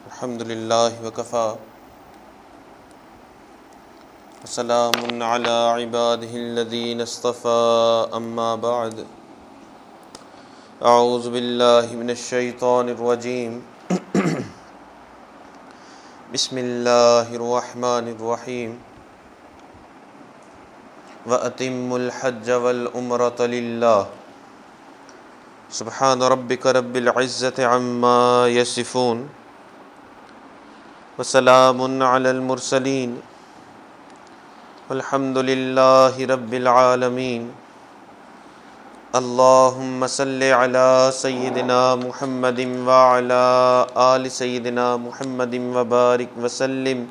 الحمد للہ وکفا وسلام علی عبادہ الذین اصطفى اما بعد اعوذ باللہ من الشیطان الرجیم بسم اللہ الرحمن الرحیم وَأَتِمُّ الْحَجَّ وَالْعُمْرَةَ لِلَّهِ سبحان ربک رب العزة عما یصفون وسلام علی المرسلین والحمد للہ رب العالمین اللہم صل علی سیدنا محمد وعلی آل سیدنا محمد وبارک وسلم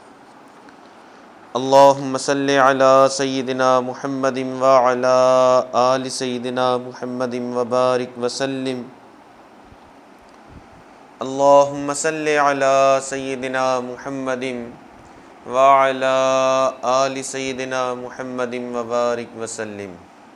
اللہم صل علی سیدنا محمد وعلی آل سیدنا محمد وبارک وسلم اللہم صل علی سیدنا محمد وعلی آل سیدنا محمد وبارک وسلم۔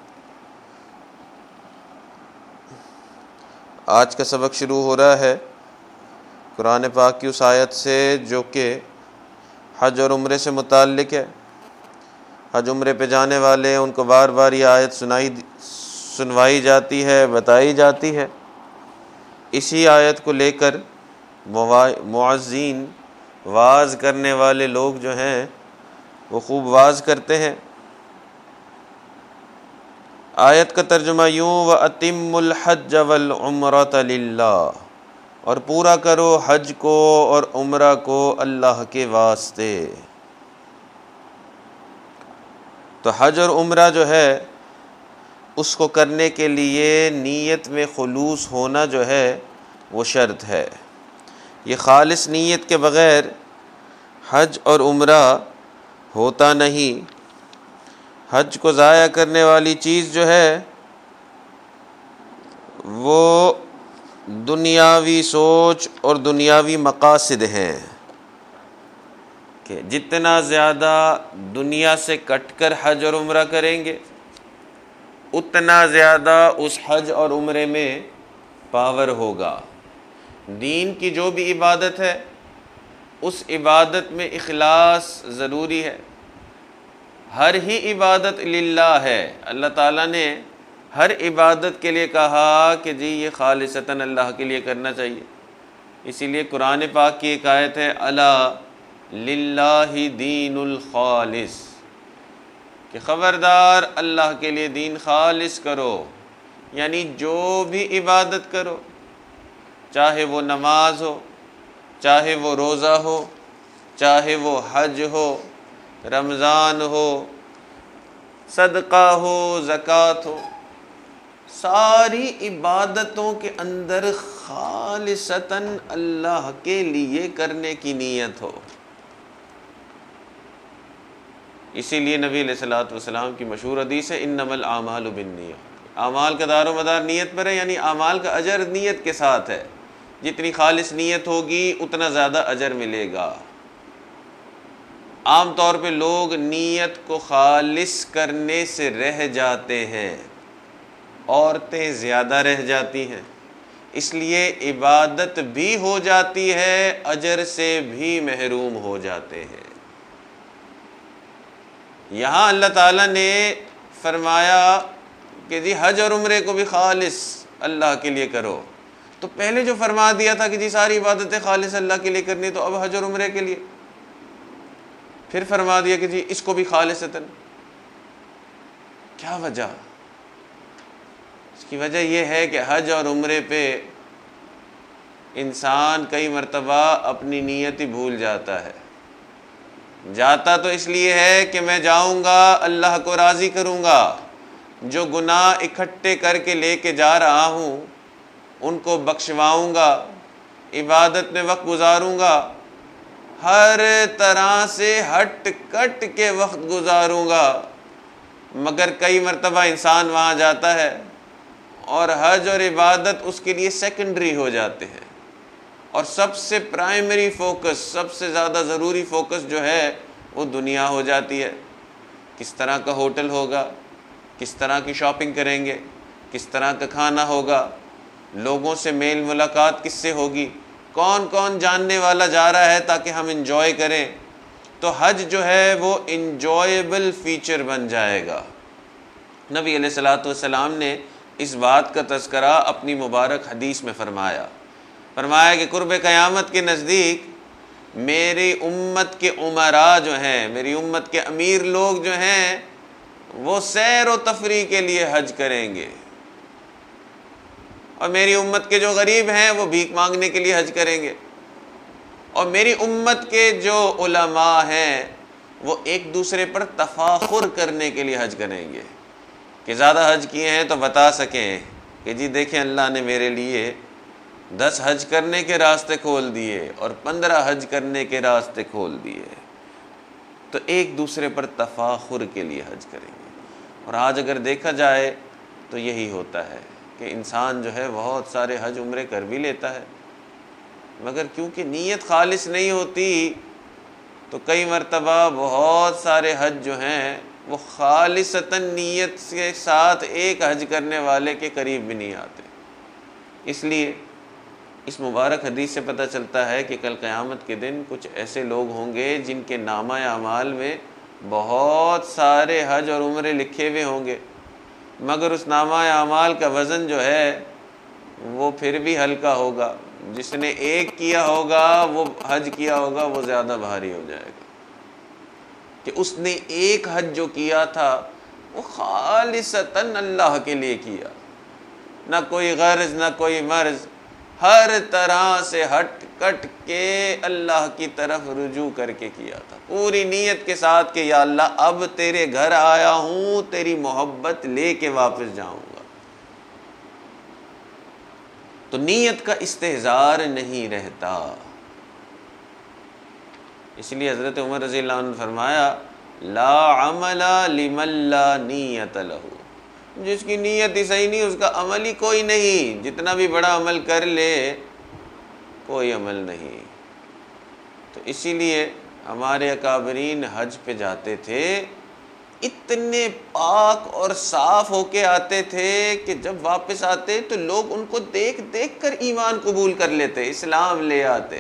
آج کا سبق شروع ہو رہا ہے قرآن پاک کی اس آیت سے جو کہ حج اور عمرے سے متعلق ہے۔ حج عمرے پہ جانے والے ان کو بار بار یہ آیت سنوائی جاتی ہے، بتائی جاتی ہے۔ اسی آیت کو لے کر معزین واعظ کرنے والے لوگ جو ہیں وہ خوب واعظ کرتے ہیں۔ آیت کا ترجمہ یوں وَأَتِمُّ الْحَجَّ وَالْعُمْرَةَ لِلَّهِ، اور پورا کرو حج کو اور عمرہ کو اللہ کے واسطے۔ تو حج اور عمرہ جو ہے اس کو کرنے کے لیے نیت میں خلوص ہونا جو ہے وہ شرط ہے۔ یہ خالص نیت کے بغیر حج اور عمرہ ہوتا نہیں۔ حج کو ضائع کرنے والی چیز جو ہے وہ دنیاوی سوچ اور دنیاوی مقاصد ہیں کہ جتنا زیادہ دنیا سے کٹ کر حج اور عمرہ کریں گے اتنا زیادہ اس حج اور عمرے میں پاور ہوگا۔ دین کی جو بھی عبادت ہے اس عبادت میں اخلاص ضروری ہے۔ ہر ہی عبادت للہ ہے۔ اللہ تعالیٰ نے ہر عبادت کے لیے کہا کہ جی یہ خالصتاً اللہ کے لیے کرنا چاہیے۔ اسی لیے قرآن پاک کی ایک آیت ہے الا للہ دین الخالص، کہ خبردار اللہ کے لیے دین خالص کرو، یعنی جو بھی عبادت کرو، چاہے وہ نماز ہو، چاہے وہ روزہ ہو، چاہے وہ حج ہو، رمضان ہو، صدقہ ہو، زکوٰۃ ہو، ساری عبادتوں کے اندر خالصتاً اللہ کے لیے کرنے کی نیت ہو۔ اسی لیے نبی علیہ الصلوۃ والسلام کی مشہور حدیث ہے انما الاعمال بالنیات، اعمال کا دار و مدار نیت پر ہے، یعنی اعمال کا اجر نیت کے ساتھ ہے۔ جتنی خالص نیت ہوگی اتنا زیادہ اجر ملے گا۔ عام طور پہ لوگ نیت کو خالص کرنے سے رہ جاتے ہیں، عورتیں زیادہ رہ جاتی ہیں، اس لیے عبادت بھی ہو جاتی ہے، اجر سے بھی محروم ہو جاتے ہیں۔ یہاں اللہ تعالیٰ نے فرمایا کہ جی حج اور عمرے کو بھی خالص اللہ کے لیے کرو، تو پہلے جو فرما دیا تھا کہ جی ساری عبادتیں خالص اللہ کے لیے کرنی، تو اب حج اور عمرے کے لیے پھر فرما دیا کہ جی اس کو بھی خالصتاً۔ کیا وجہ؟ اس کی وجہ یہ ہے کہ حج اور عمرے پہ انسان کئی مرتبہ اپنی نیت ہی بھول جاتا ہے۔ جاتا تو اس لیے ہے کہ میں جاؤں گا اللہ کو راضی کروں گا، جو گناہ اکٹھے کر کے لے کے جا رہا ہوں ان کو بخشواؤں گا، عبادت میں وقت گزاروں گا، ہر طرح سے ہٹ کٹ کے وقت گزاروں گا، مگر کئی مرتبہ انسان وہاں جاتا ہے اور حج اور عبادت اس کے لیے سیکنڈری ہو جاتے ہیں، اور سب سے پرائمری فوکس، سب سے زیادہ ضروری فوکس جو ہے وہ دنیا ہو جاتی ہے۔ کس طرح کا ہوٹل ہوگا، کس طرح کی شاپنگ کریں گے، کس طرح کا کھانا ہوگا، لوگوں سے میل ملاقات کس سے ہوگی، کون کون جاننے والا جا رہا ہے تاکہ ہم انجوائے کریں، تو حج جو ہے وہ انجوائیبل فیچر بن جائے گا۔ نبی علیہ الصلوۃ والسلام نے اس بات کا تذکرہ اپنی مبارک حدیث میں فرمایا کہ قرب قیامت کے نزدیک میری امت کے امراء جو ہیں، میری امت کے امیر لوگ جو ہیں، وہ سیر و تفریح کے لیے حج کریں گے، اور میری امت کے جو غریب ہیں وہ بھیک مانگنے کے لیے حج کریں گے، اور میری امت کے جو علماء ہیں وہ ایک دوسرے پر تفاخر کرنے کے لیے حج کریں گے، کہ زیادہ حج کیے ہیں تو بتا سکیں کہ جی دیکھیں اللہ نے میرے لیے 10 حج کرنے کے راستے کھول دیے اور 15 حج کرنے کے راستے کھول دیے، تو ایک دوسرے پر تفاخر کے لیے حج کریں گے۔ اور آج اگر دیکھا جائے تو یہی ہوتا ہے کہ انسان جو ہے بہت سارے حج عمرے کر بھی لیتا ہے، مگر کیونکہ نیت خالص نہیں ہوتی تو کئی مرتبہ بہت سارے حج جو ہیں وہ خالصتاً نیت کے ساتھ ایک حج کرنے والے کے قریب بھی نہیں آتے۔ اس لیے اس مبارک حدیث سے پتہ چلتا ہے کہ کل قیامت کے دن کچھ ایسے لوگ ہوں گے جن کے نامہ اعمال میں بہت سارے حج اور عمرے لکھے ہوئے ہوں گے، مگر اس نامہ اعمال کا وزن جو ہے وہ پھر بھی ہلکا ہوگا۔ جس نے ایک کیا ہوگا، وہ حج کیا ہوگا، وہ زیادہ بھاری ہو جائے گا، کہ اس نے ایک حج جو کیا تھا وہ خالصتاً اللہ کے لیے کیا، نہ کوئی غرض نہ کوئی مرض، ہر طرح سے ہٹ کٹ کے اللہ کی طرف رجوع کر کے کیا تھا، پوری نیت کے ساتھ کہ یا اللہ اب تیرے گھر آیا ہوں، تیری محبت لے کے واپس جاؤں گا۔ تو نیت کا استحضار نہیں رہتا، اس لیے حضرت عمر رضی اللہ عنہ نے فرمایا لا عمل لمن لا نیت لہ، جس کی نیت ہی صحیح نہیں اس کا عمل ہی کوئی نہیں، جتنا بھی بڑا عمل کر لے کوئی عمل نہیں۔ تو اسی لیے ہمارے اکابرین حج پہ جاتے تھے، اتنے پاک اور صاف ہو کے آتے تھے کہ جب واپس آتے تو لوگ ان کو دیکھ دیکھ کر ایمان قبول کر لیتے، اسلام لے آتے،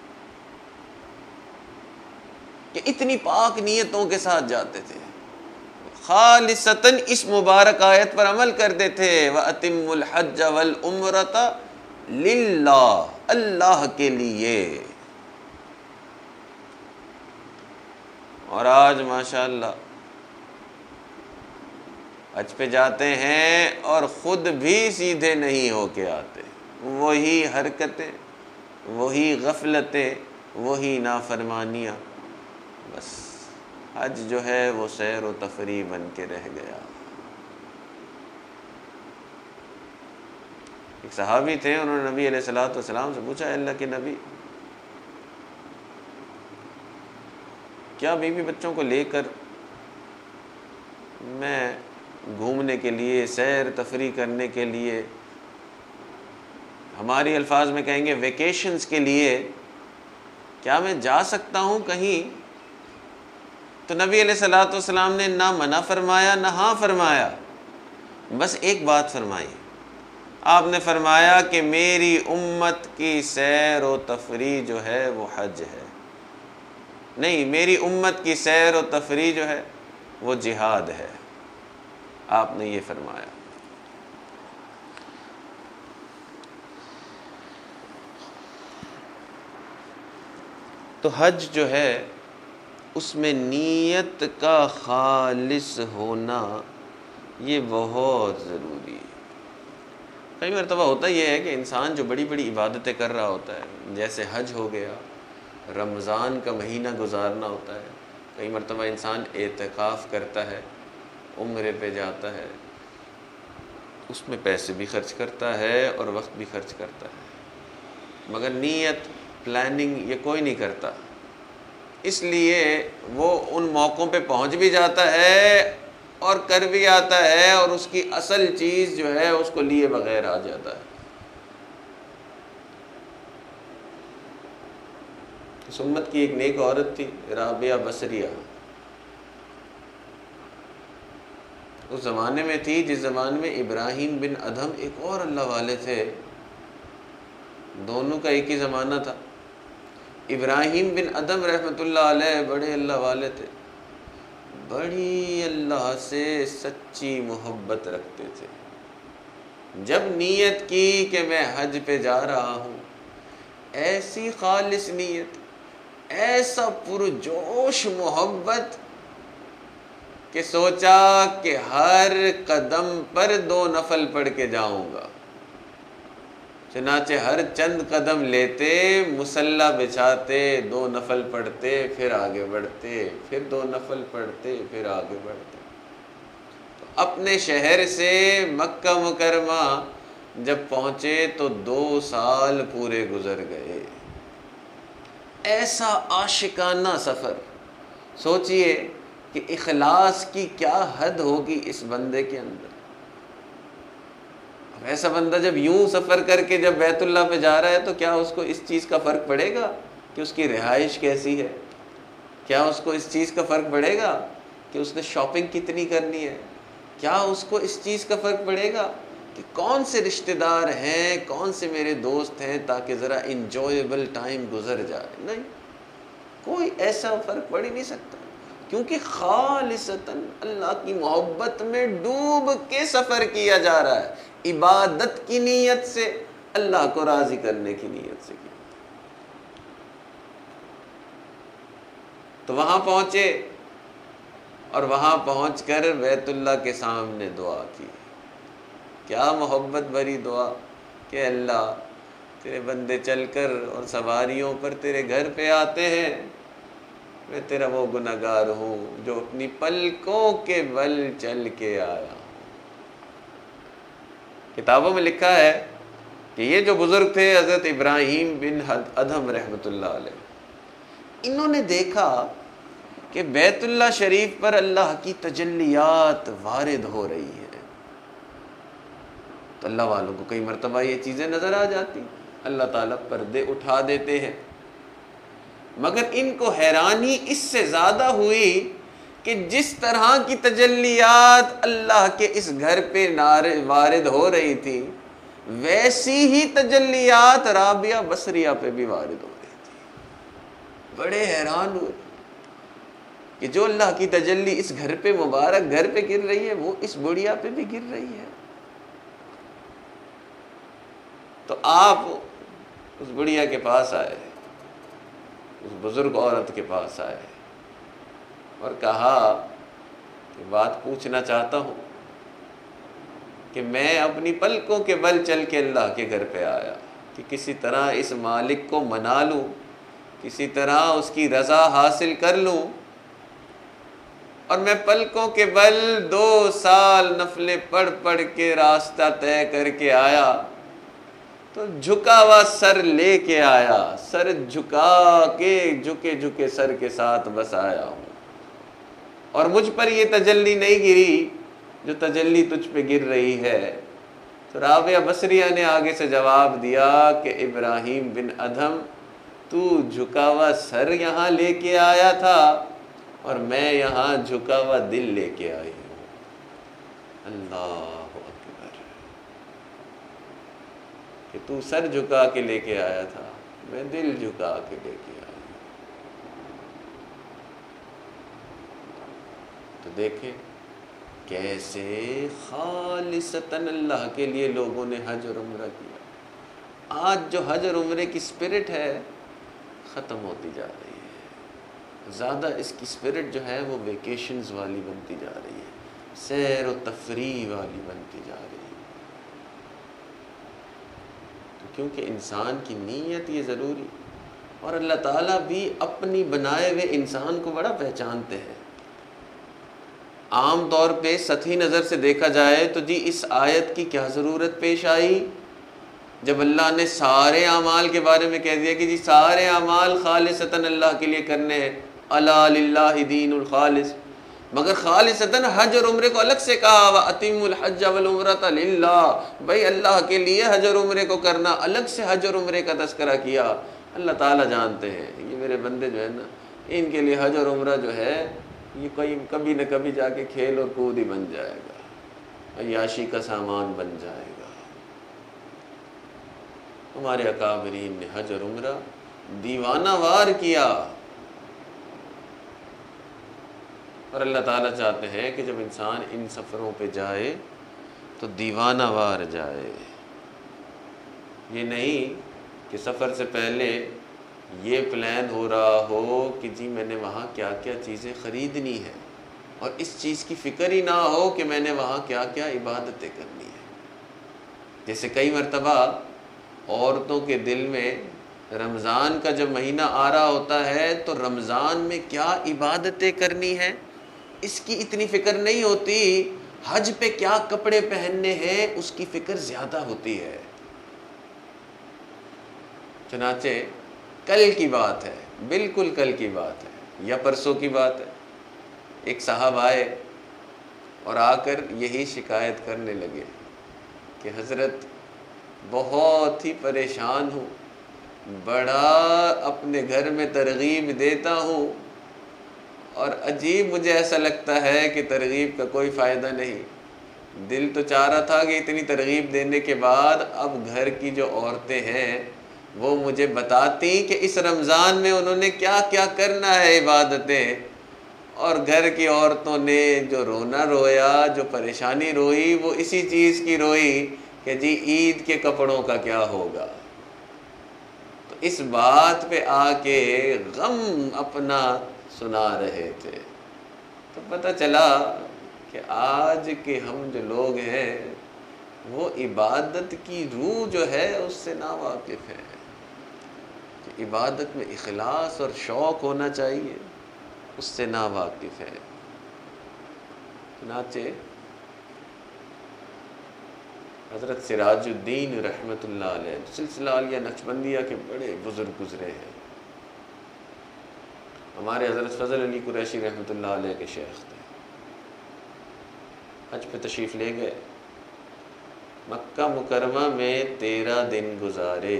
کہ اتنی پاک نیتوں کے ساتھ جاتے تھے، خالصتاً اس مبارک آیت پر عمل کرتے تھے وَأَتِمُّ الْحَجَّ وَالْعُمْرَةَ لِلَّهِ، اللہ کے لیے۔ اور آج ماشاءاللہ حج پہ جاتے ہیں اور خود بھی سیدھے نہیں ہو کے آتے، وہی حرکتیں، وہی غفلتیں، وہی نافرمانیاں، بس حج جو ہے وہ سیر و تفریح بن کے رہ گیا۔ ایک صحابی تھے، انہوں نے نبی علیہ الصلوۃ والسلام سے پوچھا، اے اللہ کے نبی، کیا بیوی بچوں کو لے کر میں گھومنے کے لیے، سیر تفریح کرنے کے لیے، ہماری الفاظ میں کہیں گے ویکیشنز کے لیے، کیا میں جا سکتا ہوں کہیں؟ تو نبی علیہ الصلوۃ والسلام نے نہ منع فرمایا نہ ہاں فرمایا، بس ایک بات فرمائی، آپ نے فرمایا کہ میری امت کی سیر و تفریح جو ہے وہ حج ہے، نہیں، میری امت کی سیر و تفریح جو ہے وہ جہاد ہے، آپ نے یہ فرمایا۔ تو حج جو ہے اس میں نیت کا خالص ہونا یہ بہت ضروری ہے۔ کئی مرتبہ ہوتا یہ ہے کہ انسان جو بڑی بڑی عبادتیں کر رہا ہوتا ہے، جیسے حج ہو گیا، رمضان کا مہینہ گزارنا ہوتا ہے، کئی مرتبہ انسان اعتکاف کرتا ہے، عمرے پہ جاتا ہے، اس میں پیسے بھی خرچ کرتا ہے اور وقت بھی خرچ کرتا ہے، مگر نیت، پلاننگ یہ کوئی نہیں کرتا، اس لیے وہ ان موقعوں پہ پہنچ بھی جاتا ہے اور کر بھی آتا ہے، اور اس کی اصل چیز جو ہے اس کو لیے بغیر آ جاتا ہے۔ اس امت کی ایک نیک عورت تھی، رابعہ بصریہ، اس زمانے میں تھی جس زمانے میں ابراہیم بن ادھم ایک اور اللہ والے تھے، دونوں کا ایک ہی زمانہ تھا۔ ابراہیم بن ادم رحمۃ اللہ علیہ بڑے اللہ والے تھے، بڑی اللہ سے سچی محبت رکھتے تھے۔ جب نیت کی کہ میں حج پہ جا رہا ہوں، ایسی خالص نیت، ایسا پرجوش محبت کہ سوچا کہ ہر قدم پر 2 نفل پڑھ کے جاؤں گا۔ چنانچہ ہر چند قدم لیتے، مصلی بچھاتے، 2 نفل پڑھتے، پھر آگے بڑھتے، پھر 2 نفل پڑھتے، پھر آگے بڑھتے۔ اپنے شہر سے مکہ مکرمہ جب پہنچے تو 2 سال پورے گزر گئے۔ ایسا عاشقانہ سفر، سوچئے کہ اخلاص کی کیا حد ہوگی اس بندے کے اندر۔ اب ایسا بندہ جب یوں سفر کر کے جب بیت اللہ پہ جا رہا ہے تو کیا اس کو اس چیز کا فرق پڑے گا کہ اس کی رہائش کیسی ہے؟ کیا اس کو اس چیز کا فرق پڑے گا کہ اس نے شاپنگ کتنی کرنی ہے؟ کیا اس کو اس چیز کا فرق پڑے گا کہ کون سے رشتہ دار ہیں، کون سے میرے دوست ہیں، تاکہ ذرا انجویبل ٹائم گزر جائے؟ نہیں، کوئی ایسا فرق پڑ ہی نہیں سکتا، کیونکہ خالصتاً اللہ کی محبت میں ڈوب کے سفر کیا جا رہا ہے، عبادت کی نیت سے، اللہ کو راضی کرنے کی نیت سے کیا۔ تو وہاں پہنچے اور وہاں پہنچ کر بیت اللہ کے سامنے دعا کی۔ کیا محبت بھری دعا کہ اللہ تیرے بندے چل کر اور سواریوں پر تیرے گھر پہ آتے ہیں، میں تیرا وہ گنہگار ہوں جو اپنی پلکوں کے بل چل کے آیا ہوں۔ کتابوں میں لکھا ہے کہ یہ جو بزرگ تھے حضرت ابراہیم بن ادھم رحمۃ اللہ علیہ، انہوں نے دیکھا کہ بیت اللہ شریف پر اللہ کی تجلیات وارد ہو رہی ہے۔ تو اللہ والوں کو کئی مرتبہ یہ چیزیں نظر آ جاتی، اللہ تعالیٰ پردے اٹھا دیتے ہیں، مگر ان کو حیرانی اس سے زیادہ ہوئی کہ جس طرح کی تجلیات اللہ کے اس گھر پہ وارد ہو رہی تھی، ویسی ہی تجلیات رابعہ بصریہ پہ بھی وارد ہو رہی تھی۔ بڑے حیران ہوئے کہ جو اللہ کی تجلی اس گھر پہ، مبارک گھر پہ گر رہی ہے، وہ اس بڑھیا پہ بھی گر رہی ہے۔ تو آپ اس بڑھیا کے پاس آئے، اس بزرگ عورت کے پاس آئے اور کہا کہ بات پوچھنا چاہتا ہوں کہ میں اپنی پلکوں کے بل چل کے اللہ کے گھر پہ آیا کہ کسی طرح اس مالک کو منا لوں، کسی طرح اس کی رضا حاصل کر لوں، اور میں پلکوں کے بل 2 سال نفلیں پڑھ پڑھ کے راستہ طے کر کے آیا، تو جھکا ہوا سر لے کے آیا، سر جھکا کے جھکے جھکے سر کے ساتھ بس آیا ہوں، اور مجھ پر یہ تجلی نہیں گری جو تجلی تجھ پہ گر رہی ہے۔ تو رابعہ بصریہ نے آگے سے جواب دیا کہ ابراہیم بن ادھم، تو جھکا ہوا سر یہاں لے کے آیا تھا اور میں یہاں جھکا ہوا دل لے کے آئی ہوں۔ اللہ اکبر، کہ تو سر جھکا کے لے کے آیا تھا، میں دل جھکا کے لے کے آئی ہوں۔ تو دیکھیں کیسے خالصتاً اللہ کے لیے لوگوں نے حج اور عمرہ کیا۔ آج جو حج اور عمرے کی اسپرٹ ہے ختم ہوتی جا رہی ہے، زیادہ اس کی اسپرٹ جو ہے وہ ویکیشنز والی بنتی جا رہی ہے، سیر و تفریح والی بنتی جا رہی ہے۔ تو کیونکہ انسان کی نیت یہ ضروری، اور اللہ تعالیٰ بھی اپنی بنائے ہوئے انسان کو بڑا پہچانتے ہیں۔ عام طور پہ سطحی نظر سے دیکھا جائے تو جی اس آیت کی کیا ضرورت پیش آئی جب اللہ نے سارے اعمال کے بارے میں کہہ دیا کہ جی سارے اعمال خالصتاً اللہ کے لیے کرنے ہیں، الا للہ دین الخالص، مگر خالصتاً حج اور عمرے کو الگ سے کہا، وَأَتِمُّ الْحَجَّ وَالْعُمْرَةَ لِلَّهِ، بھائی اللہ کے لیے حج اور عمرے کو کرنا، الگ سے حج اور عمرے کا تذکرہ کیا۔ اللہ تعالیٰ جانتے ہیں یہ میرے بندے جو ہے نا، ان کے لیے حج اور عمرہ جو ہے یہ کبھی نہ کبھی جا کے کھیل اور کود ہی بن جائے گا، عیاشی کا سامان بن جائے گا۔ ہمارے اکابرین نے حج اور عمرہ دیوانہ وار کیا، اور اللہ تعالیٰ چاہتے ہیں کہ جب انسان ان سفروں پہ جائے تو دیوانہ وار جائے، یہ نہیں کہ سفر سے پہلے یہ پلان ہو رہا ہو کہ جی میں نے وہاں کیا کیا چیزیں خریدنی ہیں، اور اس چیز کی فکر ہی نہ ہو کہ میں نے وہاں کیا کیا عبادتیں کرنی ہیں۔ جیسے کئی مرتبہ عورتوں کے دل میں رمضان کا جب مہینہ آ رہا ہوتا ہے تو رمضان میں کیا عبادتیں کرنی ہیں اس کی اتنی فکر نہیں ہوتی، حج پہ کیا کپڑے پہننے ہیں اس کی فکر زیادہ ہوتی ہے۔ چنانچہ کل کی بات ہے، بالکل کل کی بات ہے یا پرسوں کی بات ہے، ایک صاحب آئے اور آ کر یہی شکایت کرنے لگے کہ حضرت بہت ہی پریشان ہوں، بڑا اپنے گھر میں ترغیب دیتا ہوں اور عجیب مجھے ایسا لگتا ہے کہ ترغیب کا کوئی فائدہ نہیں، دل تو چاہ رہا تھا کہ اتنی ترغیب دینے کے بعد اب گھر کی جو عورتیں ہیں وہ مجھے بتاتی کہ اس رمضان میں انہوں نے کیا کیا کرنا ہے عبادتیں، اور گھر کی عورتوں نے جو رونا رویا، جو پریشانی روئی، وہ اسی چیز کی روئی کہ جی عید کے کپڑوں کا کیا ہوگا۔ تو اس بات پہ آ کے غم اپنا سنا رہے تھے، تو پتہ چلا کہ آج کے ہم جو لوگ ہیں وہ عبادت کی روح جو ہے اس سے ناواقف ہیں، کہ عبادت میں اخلاص اور شوق ہونا چاہیے، اس سے ناواقف ہے۔ چنانچہ حضرت سراج الدین رحمۃ اللہ علیہ سلسلہ عالیہ نقشبندیہ کے بڑے بزرگ گزرے ہیں، ہمارے حضرت فضل علی قریشی رحمۃ اللہ علیہ کے شیخ تھے، حج پہ تشریف لے گئے، مکہ مکرمہ میں 13 دن گزارے،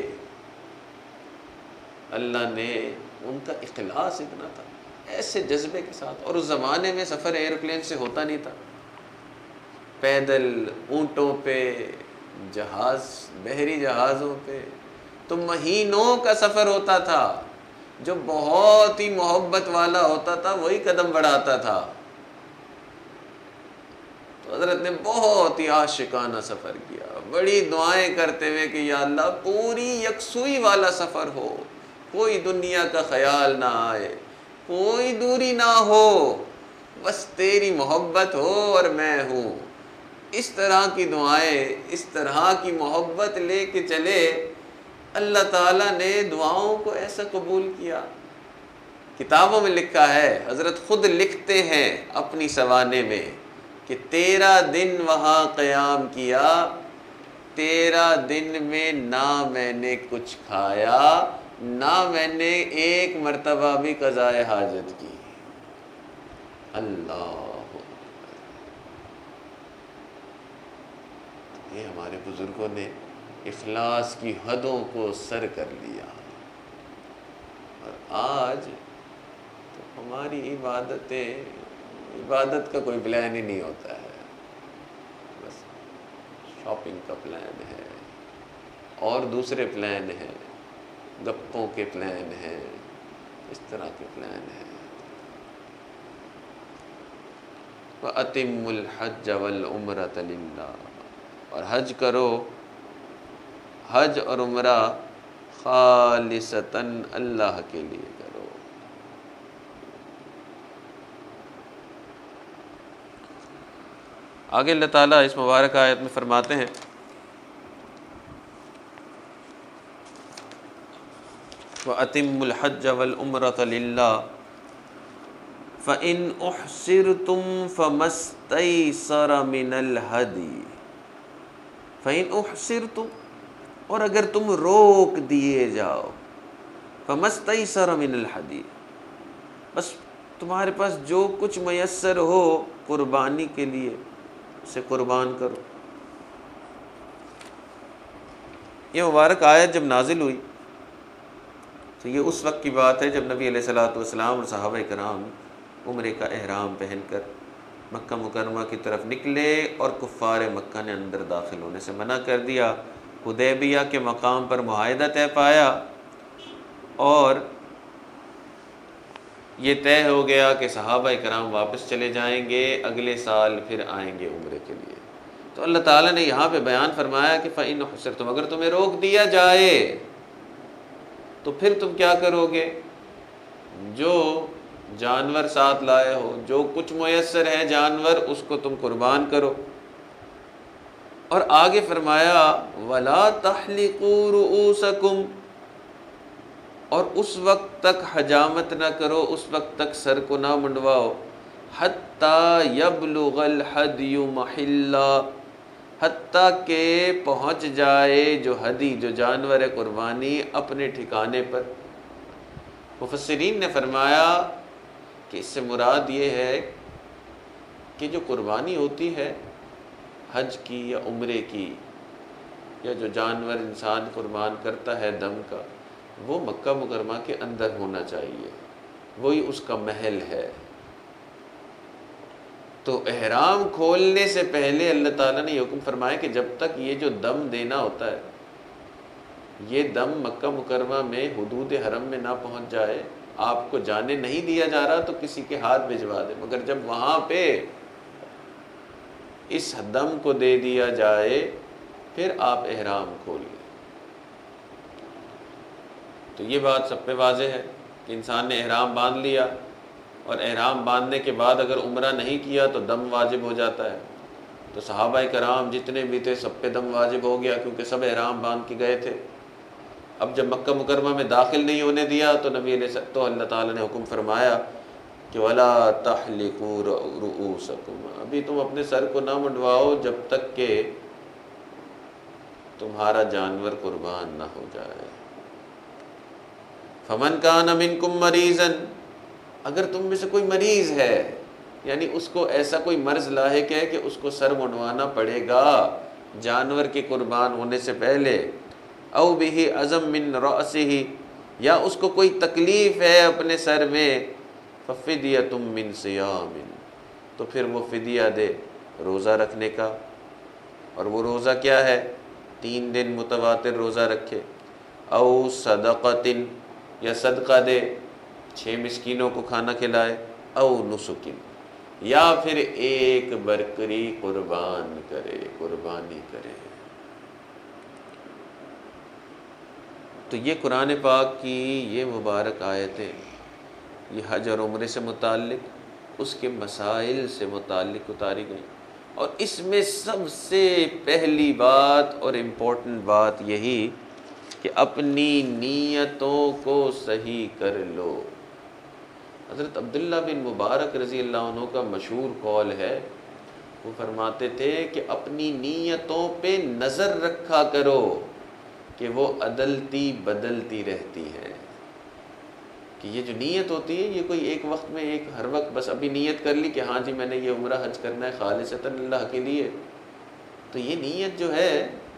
اللہ نے ان کا اخلاص اتنا تھا، ایسے جذبے کے ساتھ، اور اس زمانے میں سفر ایئروپلین سے ہوتا نہیں تھا، پیدل، اونٹوں پہ، جہاز، بحری جہازوں پہ، تو مہینوں کا سفر ہوتا تھا، جو بہت ہی محبت والا ہوتا تھا وہی قدم بڑھاتا تھا۔ تو حضرت نے بہت ہی عاشقانہ سفر کیا، بڑی دعائیں کرتے ہوئے کہ یا اللہ پوری یکسوئی والا سفر ہو، کوئی دنیا کا خیال نہ آئے، کوئی دوری نہ ہو، بس تیری محبت ہو اور میں ہوں۔ اس طرح کی دعائیں، اس طرح کی محبت لے کے چلے، اللہ تعالیٰ نے دعاؤں کو ایسا قبول کیا۔ کتابوں میں لکھا ہے، حضرت خود لکھتے ہیں اپنی سوانے میں کہ 13 دن وہاں قیام کیا، 13 دن میں نہ میں نے کچھ کھایا، نہ میں نے ایک مرتبہ بھی قضاء حاجت کی۔ اللہ، یہ ہمارے بزرگوں نے اخلاص کی حدوں کو سر کر لیا، اور آج تو ہماری عبادت کا کوئی پلان ہی نہیں ہوتا ہے، بس شاپنگ کا پلان ہے اور دوسرے پلان ہیں، گپوں کے پلان ہیں، اس طرح کے پلان ہیں۔ وَأَتِمُّ الْحَجَّ وَالْعُمْرَةَ لِلَّهِ، اور حج کرو، حج اور عمرہ خالصتاً اللہ کے لیے کرو۔ آگے اللہ تعالیٰ اس مبارک آیت میں فرماتے ہیں وَأَتِمُّ الْحَجَّ وَالْعُمْرَةَ لِلَّهِ فَإِنْ أُحْصِرْتُمْ فَمَا اسْتَيْسَرَ مِنَ الْهَدْيِ، فَإِنْ أُحْصِرْتُمْ، اور اگر تم روک دیے جاؤ، فَمَا اسْتَيْسَرَ مِنَ الْهَدْيِ، بس تمہارے پاس جو کچھ میسر ہو قربانی کے لیے اسے قربان کرو۔ یہ مبارک آیت جب نازل ہوئی تو یہ اس وقت کی بات ہے جب نبی علیہ الصلوۃ والسلام اور صحابہ کرام عمرے کا احرام پہن کر مکہ مکرمہ کی طرف نکلے، اور کفار مکہ نے اندر داخل ہونے سے منع کر دیا، حدیبیہ کے مقام پر معاہدہ طے پایا اور یہ طے ہو گیا کہ صحابہ کرام واپس چلے جائیں گے، اگلے سال پھر آئیں گے عمرے کے لیے۔ تو اللہ تعالیٰ نے یہاں پہ بیان فرمایا کہ فَإِنْ حُصِرْتُمْ، اگر تمہیں روک دیا جائے تو پھر تم کیا کرو گے؟ جو جانور ساتھ لائے ہو، جو کچھ میسر ہے جانور، اس کو تم قربان کرو۔ اور آگے فرمایا وَلَا تَحْلِقُوا رُؤُوسَكُمْ، اور اس وقت تک حجامت نہ کرو، اس وقت تک سر کو نہ منڈواؤ، حَتَّى يَبْلُغَ الْحَدْيُ مَحِلَّهُ، حتیٰ کہ پہنچ جائے جو ہدی، جو جانور قربانی اپنے ٹھکانے پر۔ مفسرین نے فرمایا کہ اس سے مراد یہ ہے کہ جو قربانی ہوتی ہے حج کی یا عمرے کی، یا جو جانور انسان قربان کرتا ہے دم کا، وہ مکہ مکرمہ کے اندر ہونا چاہیے، وہی اس کا محل ہے۔ تو احرام کھولنے سے پہلے اللہ تعالیٰ نے یہ حکم فرمایا کہ جب تک یہ جو دم دینا ہوتا ہے، یہ دم مکہ مکرمہ میں حدود حرم میں نہ پہنچ جائے، آپ کو جانے نہیں دیا جا رہا تو کسی کے ہاتھ بھجوا دے، مگر جب وہاں پہ اس دم کو دے دیا جائے پھر آپ احرام کھولیں۔ تو یہ بات سب پہ واضح ہے کہ انسان نے احرام باندھ لیا، اور احرام باندھنے کے بعد اگر عمرہ نہیں کیا تو دم واجب ہو جاتا ہے۔ تو صحابہ کرام جتنے بھی تھے سب پہ دم واجب ہو گیا، کیونکہ سب احرام باندھ کے گئے تھے۔ اب جب مکہ مکرمہ میں داخل نہیں ہونے دیا تو نبی علیہ السلام، تو اللہ تعالیٰ نے حکم فرمایا کہ وَلَا تَحْلِقُوا رُؤُوسَكُمْ، ابھی تم اپنے سر کو نہ منڈواؤ جب تک کہ تمہارا جانور قربان نہ ہو جائے۔ فَمَنْ كَانَ مِنْكُمْ مَرِيضًا، اگر تم میں سے کوئی مریض ہے، یعنی اس کو ایسا کوئی مرض لاحق ہے کہ اس کو سر منڈوانا پڑے گا جانور کے قربان ہونے سے پہلے، او بہ عظم من رأسہ، یا اس کو کوئی تکلیف ہے اپنے سر میں، ففدیۃ من صیام، تو پھر وہ فدیہ دے روزہ رکھنے کا۔ اور وہ روزہ کیا ہے؟ 3 دن متواتر روزہ رکھے، او صدقۃ، یا صدقہ دے، 6 مسکینوں کو کھانا کھلائے، او نسک، یا پھر ایک بکری قربان کرے، قربانی کرے۔ تو یہ قرآن پاک کی یہ مبارک آیتیں، یہ حج اور عمرے سے متعلق، اس کے مسائل سے متعلق اتاری گئیں، اور اس میں سب سے پہلی بات اور امپورٹنٹ بات یہی کہ اپنی نیتوں کو صحیح کر لو۔ حضرت عبداللہ بن مبارک رضی اللہ عنہ کا مشہور قول ہے، وہ فرماتے تھے کہ اپنی نیتوں پہ نظر رکھا کرو کہ وہ عدلتی بدلتی رہتی ہے۔ کہ یہ جو نیت ہوتی ہے، یہ کوئی ایک وقت میں، ایک ہر وقت بس ابھی نیت کر لی کہ ہاں جی میں نے یہ عمرہ حج کرنا ہے خالصتاً اللہ کے لیے، تو یہ نیت جو ہے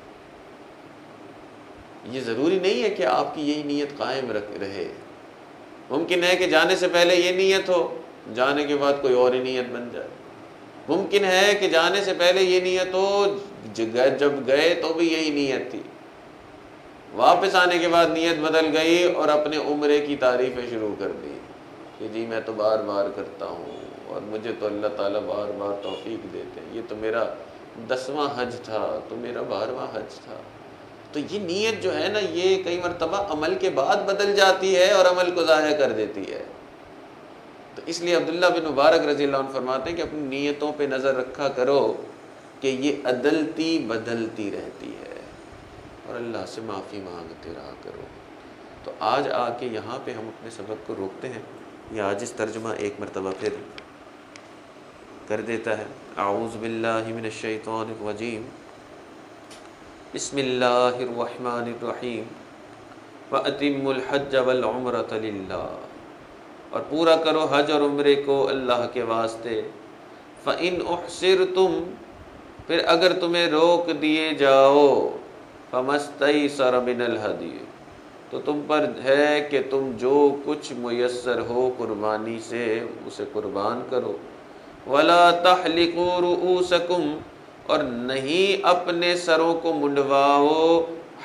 یہ ضروری نہیں ہے کہ آپ کی یہی نیت قائم رہے۔ ممکن ہے کہ جانے سے پہلے یہ نیت ہو، جانے کے بعد کوئی اور ہی نیت بن جائے۔ ممکن ہے کہ جانے سے پہلے یہ نیت ہو، جب گئے تو بھی یہی نیت تھی، واپس آنے کے بعد نیت بدل گئی اور اپنے عمرے کی تعریفیں شروع کر دی کہ جی میں تو بار بار کرتا ہوں اور مجھے تو اللہ تعالیٰ بار بار توفیق دیتے ہیں، یہ تو میرا 10واں حج تھا، تو میرا 12واں حج تھا۔ تو یہ نیت جو ہے نا، یہ کئی مرتبہ عمل کے بعد بدل جاتی ہے اور عمل کو ضائع کر دیتی ہے۔ تو اس لیے عبداللہ بن مبارک رضی اللہ عنہ فرماتے ہیں کہ اپنی نیتوں پہ نظر رکھا کرو کہ یہ عدلتی بدلتی رہتی ہے، اور اللہ سے معافی مانگتے رہا کرو۔ تو آج آ کے یہاں پہ ہم اپنے سبق کو روکتے ہیں۔ یہ عاجز ترجمہ ایک مرتبہ پھر کر دیتا ہے۔ اعوذ باللہ من الشیطان الرجیم، بسم اللہ الرحمن الرحیم، وَأَتِمُّ الْحَجَّ وَالْعُمْرَةَ لِلَّهِ، اور پورا کرو حج اور عمرے کو اللہ کے واسطے۔ فَإِنْ أُحْصِرْتُمْ، پھر اگر تمہیں روک دیے جاؤ، فَمَا اسْتَيْسَرَ مِنَ الْهَدْيِ، تو تم پر ہے کہ تم جو کچھ میسر ہو قربانی سے اسے قربان کرو۔ وَلَا تَحْلِقُوا رُؤُوسَكُمْ، اور نہیں اپنے سروں کو منڈواؤ،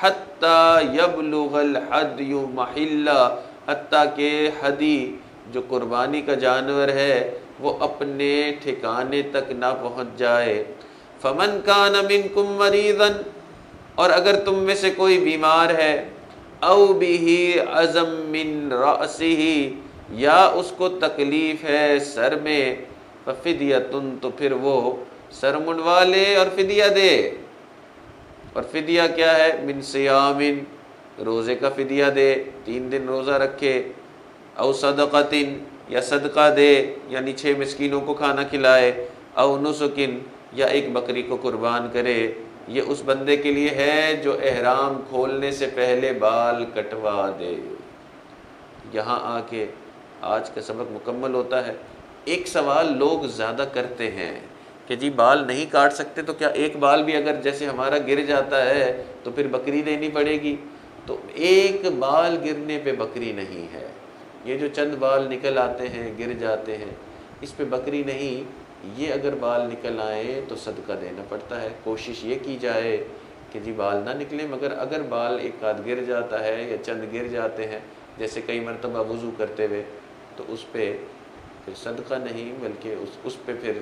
حتی یبلغ الحدی محلہ، حتیٰ کہ ہدی جو قربانی کا جانور ہے وہ اپنے ٹھکانے تک نہ پہنچ جائے۔ فمن کان منکم مریضا، اور اگر تم میں سے کوئی بیمار ہے، او بہ عظم من رأسہ، یا اس کو تکلیف ہے سر میں، ففدیۃ، تو پھر وہ سر منڈوا لے اور فدیہ دے۔ اور فدیہ کیا ہے؟ من صیام، روزے کا فدیہ دے، 3 دن روزہ رکھے، او صدقۃ، یا صدقہ دے یعنی 6 مسکینوں کو کھانا کھلائے، او نسک، یا ایک بکری کو قربان کرے۔ یہ اس بندے کے لیے ہے جو احرام کھولنے سے پہلے بال کٹوا دے۔ یہاں آ کے آج کا سبق مکمل ہوتا ہے۔ ایک سوال لوگ زیادہ کرتے ہیں کہ جی بال نہیں کاٹ سکتے تو کیا ایک بال بھی اگر جیسے ہمارا گر جاتا ہے تو پھر بکری دینی پڑے گی؟ تو ایک بال گرنے پہ بکری نہیں ہے، یہ جو چند بال نکل آتے ہیں گر جاتے ہیں اس پہ بکری نہیں، یہ اگر بال نکل آئیں تو صدقہ دینا پڑتا ہے۔ کوشش یہ کی جائے کہ جی بال نہ نکلیں، مگر اگر بال ایک آدھ گر جاتا ہے یا چند گر جاتے ہیں جیسے کئی مرتبہ وضو کرتے ہوئے، تو اس پہ پھر صدقہ نہیں بلکہ اس پہ پھر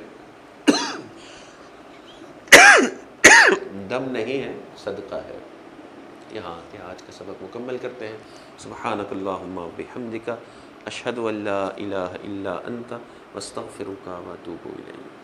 دم نہیں ہے، صدقہ ہے۔ یہاں کے آج کا سبق مکمل کرتے ہیں۔ سبحانک اللہم و بحمدک، اشہد ان لا الہ الا انت، واستغفرک واتوب الیک۔